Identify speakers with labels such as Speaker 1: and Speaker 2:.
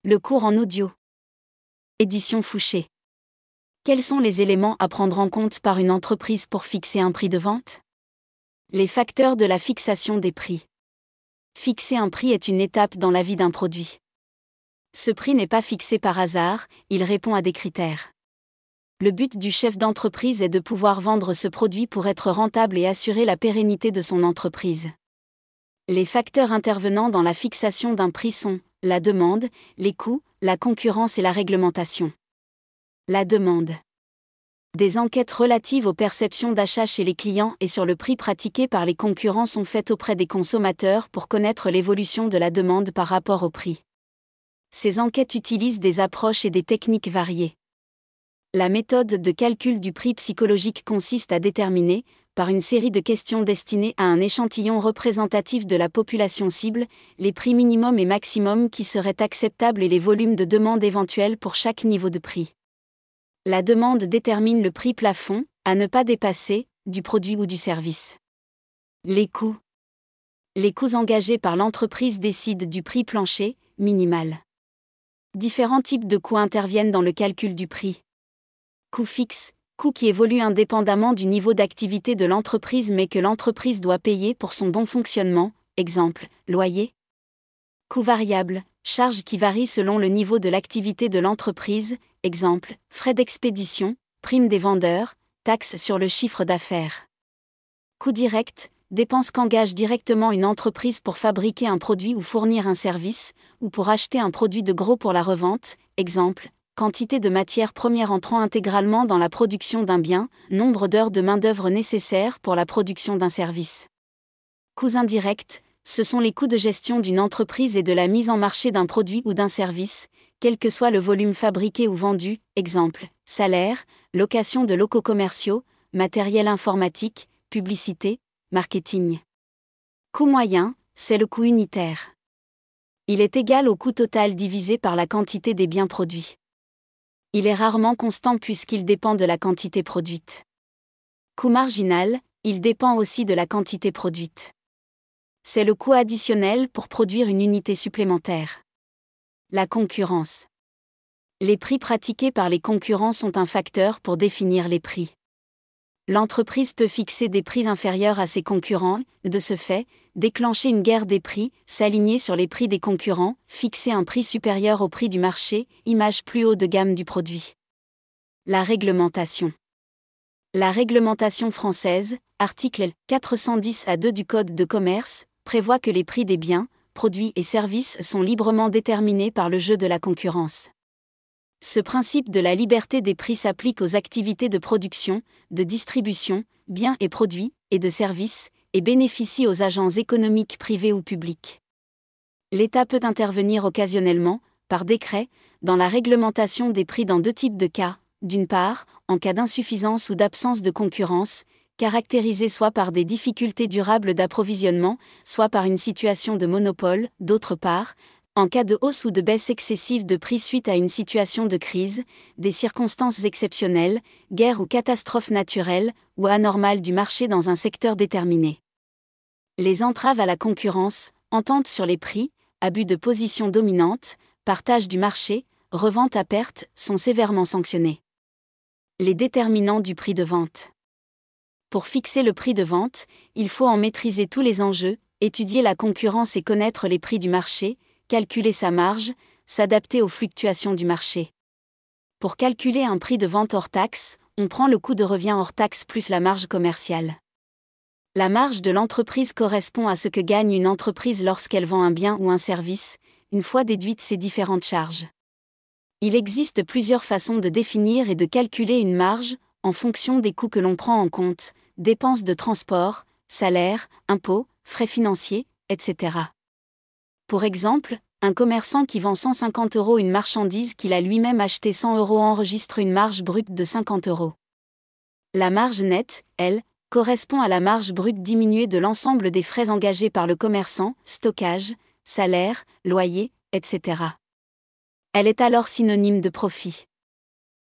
Speaker 1: Le cours en audio. Édition Fouché. Quels sont les éléments à prendre en compte par une entreprise pour fixer un prix de vente? Les facteurs de la fixation des prix. Fixer un prix est une étape dans la vie d'un produit. Ce prix n'est pas fixé par hasard, il répond à des critères. Le but du chef d'entreprise est de pouvoir vendre ce produit pour être rentable et assurer la pérennité de son entreprise. Les facteurs intervenant dans la fixation d'un prix sont la demande, les coûts, la concurrence et la réglementation. La demande. Des enquêtes relatives aux perceptions d'achat chez les clients et sur le prix pratiqué par les concurrents sont faites auprès des consommateurs pour connaître l'évolution de la demande par rapport au prix. Ces enquêtes utilisent des approches et des techniques variées. La méthode de calcul du prix psychologique consiste à déterminer, par une série de questions destinées à un échantillon représentatif de la population cible, les prix minimum et maximum qui seraient acceptables et les volumes de demande éventuels pour chaque niveau de prix. La demande détermine le prix plafond, à ne pas dépasser, du produit ou du service. Les coûts. Les coûts engagés par l'entreprise décident du prix plancher, minimal. Différents types de coûts interviennent dans le calcul du prix. Coût fixe, coût qui évolue indépendamment du niveau d'activité de l'entreprise mais que l'entreprise doit payer pour son bon fonctionnement, exemple, loyer. Coût variable, charge qui varie selon le niveau de l'activité de l'entreprise, exemple, frais d'expédition, prime des vendeurs, taxes sur le chiffre d'affaires. Coût direct, dépenses qu'engage directement une entreprise pour fabriquer un produit ou fournir un service, ou pour acheter un produit de gros pour la revente, exemple, quantité de matières premières entrant intégralement dans la production d'un bien, nombre d'heures de main-d'œuvre nécessaires pour la production d'un service. Coûts indirects, ce sont les coûts de gestion d'une entreprise et de la mise en marché d'un produit ou d'un service, quel que soit le volume fabriqué ou vendu, exemple, salaire, location de locaux commerciaux, matériel informatique, publicité, marketing. Coût moyen, c'est le coût unitaire. Il est égal au coût total divisé par la quantité des biens produits. Il est rarement constant puisqu'il dépend de la quantité produite. Coût marginal, il dépend aussi de la quantité produite. C'est le coût additionnel pour produire une unité supplémentaire. La concurrence. Les prix pratiqués par les concurrents sont un facteur pour définir les prix. L'entreprise peut fixer des prix inférieurs à ses concurrents, de ce fait, déclencher une guerre des prix, s'aligner sur les prix des concurrents, fixer un prix supérieur au prix du marché, image plus haut de gamme du produit. La réglementation. La réglementation française, article 410A2 du Code de commerce, prévoit que les prix des biens, produits et services sont librement déterminés par le jeu de la concurrence. Ce principe de la liberté des prix s'applique aux activités de production, de distribution, biens et produits, et de services, et bénéficie aux agents économiques privés ou publics. L'État peut intervenir occasionnellement, par décret, dans la réglementation des prix dans deux types de cas, d'une part, en cas d'insuffisance ou d'absence de concurrence, caractérisée soit par des difficultés durables d'approvisionnement, soit par une situation de monopole, d'autre part, en cas de hausse ou de baisse excessive de prix suite à une situation de crise, des circonstances exceptionnelles, guerre ou catastrophe naturelle, ou anormale du marché dans un secteur déterminé. Les entraves à la concurrence, entente sur les prix, abus de position dominante, partage du marché, revente à perte, sont sévèrement sanctionnés. Les déterminants du prix de vente. Pour fixer le prix de vente, il faut en maîtriser tous les enjeux, étudier la concurrence et connaître les prix du marché, calculer sa marge, s'adapter aux fluctuations du marché. Pour calculer un prix de vente hors taxe, on prend le coût de revient hors taxe plus la marge commerciale. La marge de l'entreprise correspond à ce que gagne une entreprise lorsqu'elle vend un bien ou un service, une fois déduites ses différentes charges. Il existe plusieurs façons de définir et de calculer une marge, en fonction des coûts que l'on prend en compte, dépenses de transport, salaires, impôts, frais financiers, etc. Pour exemple, un commerçant qui vend 150 € une marchandise qu'il a lui-même achetée 100 € enregistre une marge brute de 50 €. La marge nette, elle, correspond à la marge brute diminuée de l'ensemble des frais engagés par le commerçant, stockage, salaire, loyer, etc. Elle est alors synonyme de profit.